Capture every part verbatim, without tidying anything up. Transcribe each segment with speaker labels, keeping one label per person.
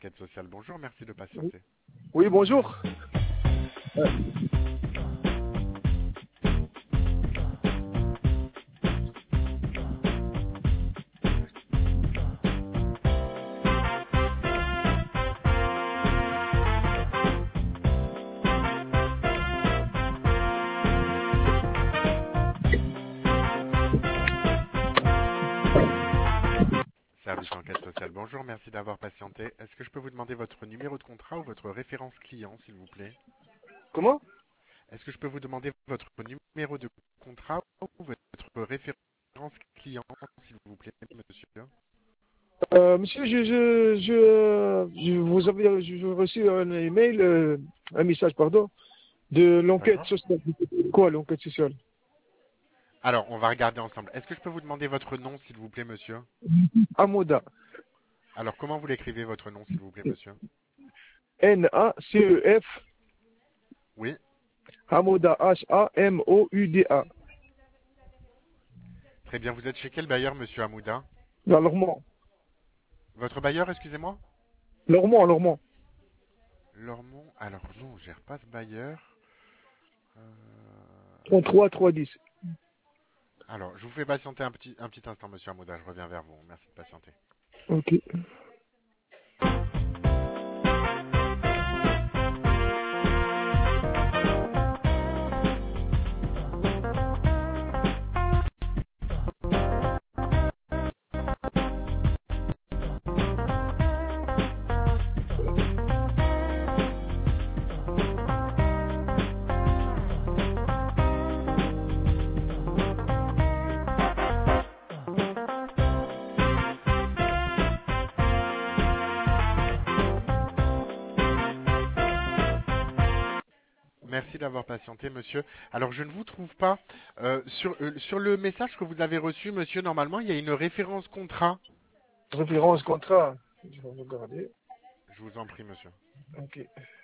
Speaker 1: l'enquête sociale. Bonjour, merci de patienter.
Speaker 2: Oui, bonjour. Euh,
Speaker 1: Service enquête sociale. Bonjour, merci d'avoir patienté. Est-ce que je peux vous demander votre numéro de contrat ou votre référence client, s'il vous plaît?
Speaker 2: comment?
Speaker 1: Est-ce que je peux vous demander votre numéro de contrat ou votre référence client, s'il vous plaît, monsieur?
Speaker 2: Euh, monsieur, je, je, je, je vous avais je- j'ai reçu un email, euh, un message, pardon, de l'enquête
Speaker 1: D'accord.
Speaker 2: sociale. Quoi, l'enquête sociale?
Speaker 1: Alors, on va regarder ensemble. Est-ce que je peux vous demander votre nom, s'il vous plaît, monsieur?
Speaker 2: Amoda.
Speaker 1: Alors, comment vous l'écrivez, votre nom, s'il vous plaît, monsieur?
Speaker 2: N A C E F.
Speaker 1: Oui.
Speaker 2: Amoda. H A M O U D A.
Speaker 1: Très bien. Vous êtes chez quel bailleur, monsieur Hamouda?
Speaker 2: Dans Lormont.
Speaker 1: Votre bailleur, excusez-moi?
Speaker 2: Lormont, Lormont.
Speaker 1: Lormont. Alors, non, on gère pas ce bailleur. Euh,
Speaker 2: trente-trois trois dix.
Speaker 1: Alors, je vous fais patienter un petit, un petit instant, monsieur Hamouda. Je reviens vers vous. Merci de patienter.
Speaker 2: Ok.
Speaker 1: Merci d'avoir patienté, monsieur. Alors, je ne vous trouve pas. Euh, sur, euh, sur le message que vous avez reçu, monsieur, normalement, il y a une référence contrat.
Speaker 2: Référence contrat. Je vais regarder.
Speaker 1: Je vous en prie, monsieur.
Speaker 2: Ok.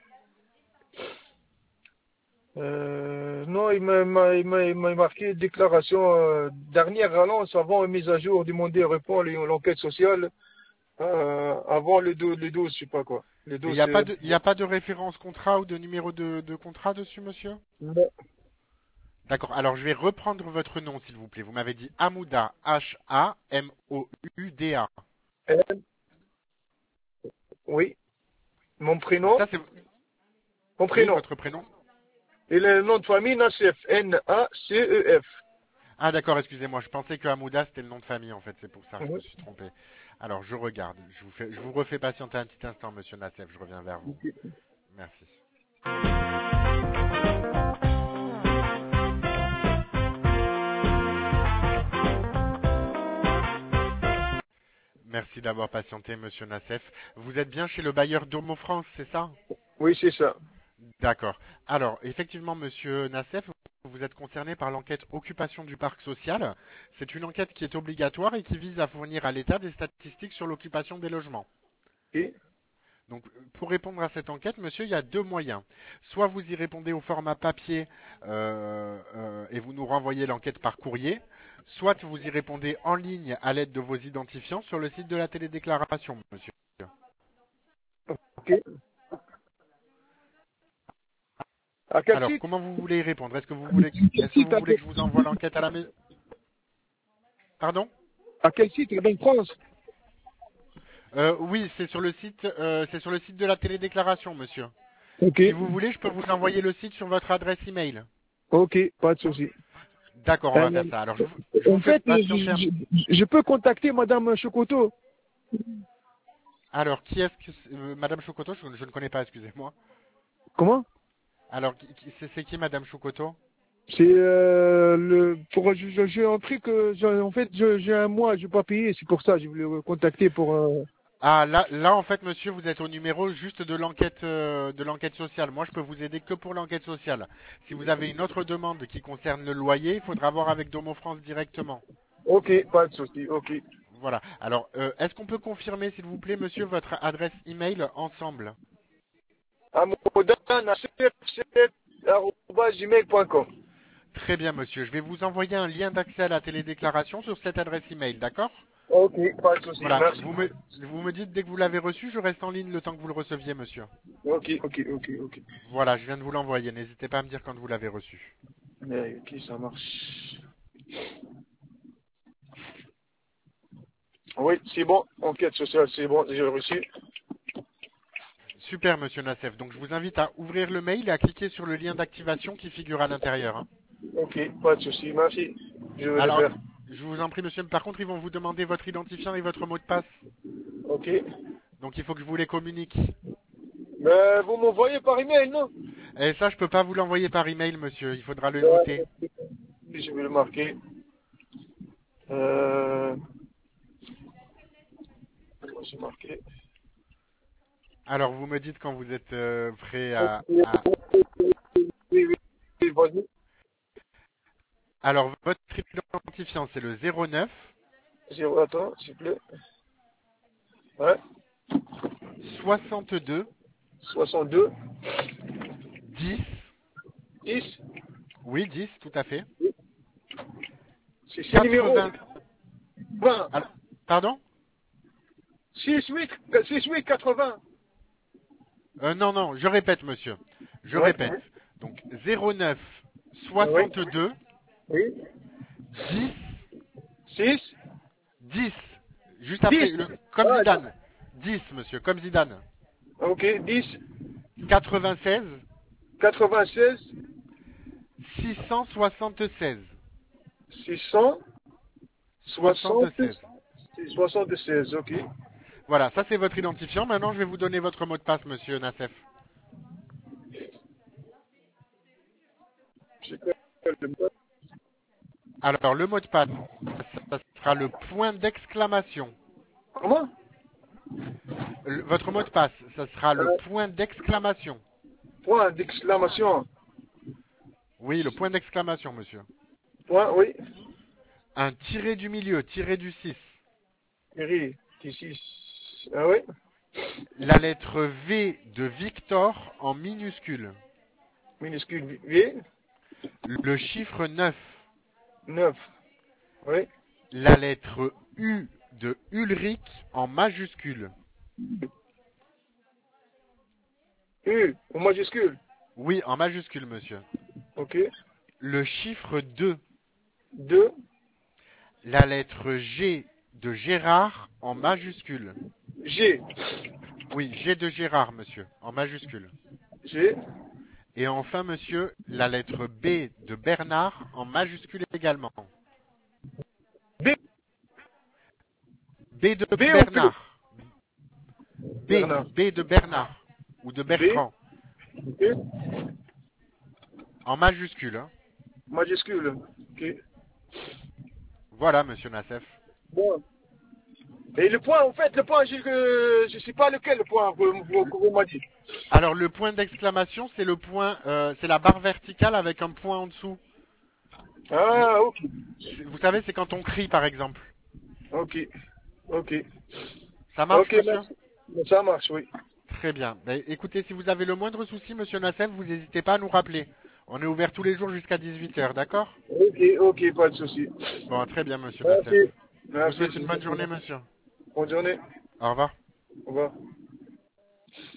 Speaker 2: Euh, non, il m'a il m'a- il m'a- il m'a marqué déclaration euh, dernière relance avant une mise à jour, demander répond l'enquête sociale euh, avant le, do, le douze, je sais pas quoi. Le
Speaker 1: Mais il
Speaker 2: douze,
Speaker 1: n'y a pas
Speaker 2: c'est...
Speaker 1: de, il n'y a pas de référence contrat ou de numéro de, de contrat dessus, monsieur?
Speaker 2: Non.
Speaker 1: D'accord. Alors, je vais reprendre votre nom, s'il vous plaît. Vous m'avez dit Hamouda, H A M O U D A.
Speaker 2: N, oui, mon
Speaker 1: Donc
Speaker 2: prénom,
Speaker 1: ça, c'est,
Speaker 2: mon
Speaker 1: oui,
Speaker 2: prénom.
Speaker 1: votre prénom.
Speaker 2: Et le nom de famille, Nassef, N A C E F.
Speaker 1: Ah, d'accord, excusez-moi. Je pensais que Hamouda, c'était le nom de famille, en fait. C'est pour ça que je me
Speaker 2: Oui.
Speaker 1: suis trompé. Alors, je regarde. Je vous fais, je vous refais patienter un petit instant, monsieur Nassef. Je reviens vers vous. Merci. Merci d'avoir patienté, monsieur Nassef. Vous êtes bien chez le bailleur Domo France, c'est ça?
Speaker 2: Oui, c'est ça.
Speaker 1: D'accord. Alors, effectivement, monsieur Nassef, vous êtes concerné par l'enquête occupation du parc social. C'est une enquête qui est obligatoire et qui vise à fournir à l'État des statistiques sur l'occupation des logements.
Speaker 2: Et,
Speaker 1: Donc, pour répondre à cette enquête, monsieur, il y a deux moyens. Soit vous y répondez au format papier euh, euh, et vous nous renvoyez l'enquête par courrier, soit vous y répondez en ligne à l'aide de vos identifiants sur le site de la télédéclaration, monsieur.
Speaker 2: ok. À quel
Speaker 1: Alors,
Speaker 2: site?
Speaker 1: comment vous voulez y répondre? Est-ce que vous voulez,
Speaker 2: Quel
Speaker 1: est-ce que
Speaker 2: site
Speaker 1: vous
Speaker 2: à
Speaker 1: voulez
Speaker 2: quel,
Speaker 1: que je vous envoie l'enquête à la maison? Pardon?
Speaker 2: à quel site? La Banque France.
Speaker 1: Euh, oui, c'est sur le site, euh, c'est sur le site de la télédéclaration, monsieur.
Speaker 2: Ok.
Speaker 1: Si vous voulez, je peux vous envoyer le site sur votre adresse email.
Speaker 2: Ok, pas de souci.
Speaker 1: D'accord, on va faire
Speaker 2: Euh,
Speaker 1: ça. Alors, je vous, je vous
Speaker 2: en
Speaker 1: fais
Speaker 2: fait, je,
Speaker 1: patienter un.
Speaker 2: je- je peux contacter Madame Chocoto.
Speaker 1: Alors, qui est-ce que c'est- euh, Madame Chocoto? Je, je ne connais pas, excusez-moi.
Speaker 2: Comment?
Speaker 1: Alors, qui- qui- c'est c'est qui Madame Chocoto?
Speaker 2: C'est euh, le pour je- je- j'ai un truc que j'ai- en fait je- j'ai un mois je n'ai pas payé, c'est pour ça que je voulais vous contacter pour euh,
Speaker 1: Ah, là, là, en fait, monsieur, vous êtes au numéro juste de l'enquête, euh, de l'enquête sociale. Moi, je peux vous aider que pour l'enquête sociale. Si vous avez une autre demande qui concerne le loyer, il faudra voir avec Domo France directement.
Speaker 2: ok, pas de souci, ok.
Speaker 1: Voilà. Alors, euh, est-ce qu'on peut confirmer, s'il vous plaît, monsieur, votre adresse email ensemble?
Speaker 2: gmail point com.
Speaker 1: Très bien, monsieur. Je vais vous envoyer un lien d'accès à la télédéclaration sur cette adresse email, d'accord?
Speaker 2: Ok, pas de souci.
Speaker 1: Voilà,
Speaker 2: Merci.
Speaker 1: vous me, vous me dites dès que vous l'avez reçu, je reste en ligne le temps que vous le receviez, monsieur.
Speaker 2: Ok, ok, ok, ok.
Speaker 1: Voilà, je viens de vous l'envoyer. N'hésitez pas à me dire quand vous l'avez reçu.
Speaker 2: Mais, ok, ça marche. Oui, c'est bon. Enquête sociale, c'est bon, j'ai reçu.
Speaker 1: Super, monsieur Nassef. Donc, je vous invite à ouvrir le mail et à cliquer sur le lien d'activation qui figure à l'intérieur, hein.
Speaker 2: Ok, pas de souci. Merci. Je vais le
Speaker 1: Alors,
Speaker 2: faire.
Speaker 1: je vous en prie, monsieur. Par contre, ils vont vous demander votre identifiant et votre mot de passe.
Speaker 2: Ok.
Speaker 1: Donc, il faut que je vous les communique.
Speaker 2: Mais vous m'envoyez par email, non?
Speaker 1: Et ça, je peux pas vous l'envoyer par email, monsieur. Il faudra le noter.
Speaker 2: Ouais, je vais le marquer. Euh... J'ai marqué.
Speaker 1: Alors, vous me dites quand vous êtes euh, prêt
Speaker 2: Oui,
Speaker 1: à,
Speaker 2: oui,
Speaker 1: à...
Speaker 2: oui, oui, vas-y.
Speaker 1: Alors, votre identifiant, c'est le zéro neuf
Speaker 2: Zéro, attends, s'il te plaît. Ouais.
Speaker 1: soixante-deux
Speaker 2: soixante-deux,
Speaker 1: dix.
Speaker 2: dix.
Speaker 1: Oui, dix, tout à fait.
Speaker 2: C'est six numéros.
Speaker 1: quatre-vingts.
Speaker 2: vingt.
Speaker 1: Alors, pardon?
Speaker 2: six, huit, six, huit, quatre-vingts.
Speaker 1: Euh, non, non, je répète, monsieur. Je
Speaker 2: Ouais, ouais.
Speaker 1: répète. Donc, zéro neuf
Speaker 2: Oui,
Speaker 1: soixante-deux
Speaker 2: oui.
Speaker 1: dix
Speaker 2: six,
Speaker 1: dix. Juste après,
Speaker 2: dix.
Speaker 1: le, comme
Speaker 2: Ah,
Speaker 1: Zidane. dix, monsieur, comme Zidane.
Speaker 2: ok, dix,
Speaker 1: quatre-vingt-seize
Speaker 2: quatre-vingt-seize,
Speaker 1: six cent soixante-seize.
Speaker 2: six cent soixante,
Speaker 1: soixante-seize.
Speaker 2: soixante-seize, ok.
Speaker 1: Voilà, ça c'est votre identifiant. Maintenant, je vais vous donner votre mot de passe, monsieur Nassef.
Speaker 2: C'est quoi le mot?
Speaker 1: Alors, le mot de passe, ça sera le point d'exclamation.
Speaker 2: Comment?
Speaker 1: Le- Votre mot de passe, ça sera le
Speaker 2: Euh,
Speaker 1: point d'exclamation.
Speaker 2: point d'exclamation.
Speaker 1: Oui, le point d'exclamation, monsieur.
Speaker 2: Point, oui.
Speaker 1: Un tiré du milieu, tiré du six.
Speaker 2: Ri, ici. Ah oui.
Speaker 1: La lettre V de Victor en minuscule.
Speaker 2: Minuscule V,
Speaker 1: Le chiffre neuf.
Speaker 2: neuf. Oui.
Speaker 1: La lettre U de Ulrich en majuscule.
Speaker 2: U, en majuscule.
Speaker 1: Oui, en majuscule, monsieur.
Speaker 2: Ok.
Speaker 1: Le chiffre deux.
Speaker 2: deux,
Speaker 1: La lettre G de Gérard en majuscule.
Speaker 2: G.
Speaker 1: Oui, G de Gérard, monsieur, en majuscule.
Speaker 2: G.
Speaker 1: Et enfin, monsieur, la lettre B de Bernard en majuscule également.
Speaker 2: B.
Speaker 1: B de
Speaker 2: B ou P?
Speaker 1: Bernard. B,
Speaker 2: Bernard.
Speaker 1: B de Bernard. Ou de
Speaker 2: B.
Speaker 1: Bertrand.
Speaker 2: Ok.
Speaker 1: En majuscule, hein.
Speaker 2: Majuscule. Ok.
Speaker 1: Voilà, monsieur Nassef.
Speaker 2: Bon. Et le point, en fait, le point, je ne sais pas lequel le point que vous, que vous m'avez dit.
Speaker 1: Alors, le point d'exclamation, c'est le point, euh, c'est la barre verticale avec un point en dessous. Vous,
Speaker 2: Ah, ok.
Speaker 1: c'est- vous savez, c'est quand on crie, par exemple.
Speaker 2: Ok. Ok.
Speaker 1: Ça marche,
Speaker 2: Ok,
Speaker 1: monsieur?
Speaker 2: merci. Ça marche, oui.
Speaker 1: Très bien. Ben, écoutez, si vous avez le moindre souci, monsieur Nassef, vous n'hésitez pas à nous rappeler. On est ouvert tous les jours jusqu'à dix-huit heures, d'accord?
Speaker 2: Ok, ok, pas de souci.
Speaker 1: Bon, très bien, monsieur
Speaker 2: Merci.
Speaker 1: Nassef. Je vous
Speaker 2: Merci,
Speaker 1: souhaite
Speaker 2: c'est
Speaker 1: une bonne
Speaker 2: gentil.
Speaker 1: journée, monsieur.
Speaker 2: Bonne journée.
Speaker 1: Au revoir.
Speaker 2: Au revoir.